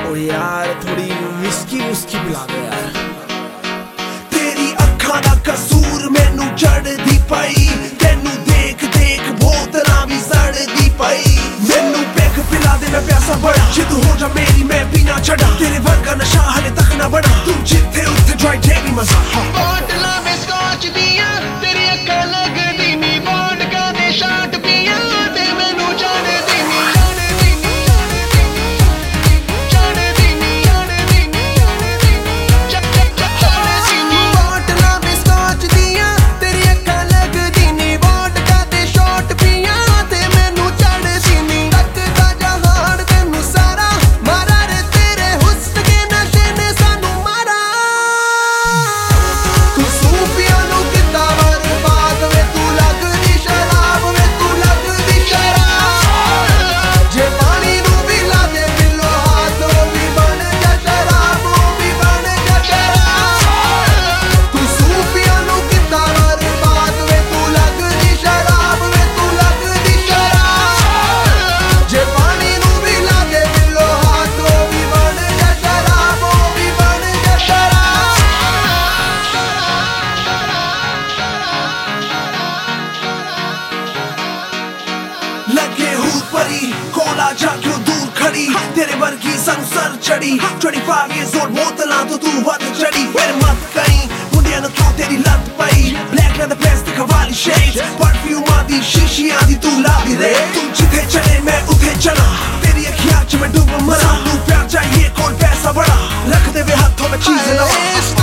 ओ यार थोड़ी whisky whisky पिला दे यार। तेरी अखां दा कसूर मैनू चढ़दी पई, तेनू देख देख बोतलां भी सड़दी पई। मैनू पैग पिला दे मैं प्यासा बड़ा, जिद हो जा मेरी मैं पीना छड़ा। तेरे वर्गा नशा हले तक ना बड़ा, तू जिथे उत्थे ड्राई डे भी मजा। बोतलां में स्कॉच दियां तेरी अखां लगदी नी, वोडका दे शॉट पियां ते मैनू चढ़दी नी। लगे हूँ परी कोला जा क्यों दूर खड़ी, तेरे वर्गी संग सर चढ़ी। 25 years old बोतलां तो तू वध चढ़ी। फिर मत कहीं मुंडिया ने क्यों तेरी लत पई, ब्लैक लेदर प्लास्टिक वाली शेड, परफ्यूम आदि शीशियां दी तू ला भी रे। तू जिथे चले मैं उथे चला, तेरी अखियां च मैं डूब मरा। तू प्यार चाहिए कौन पैसा बड़ा, रख दे वे हाथों में चीज़ लवा।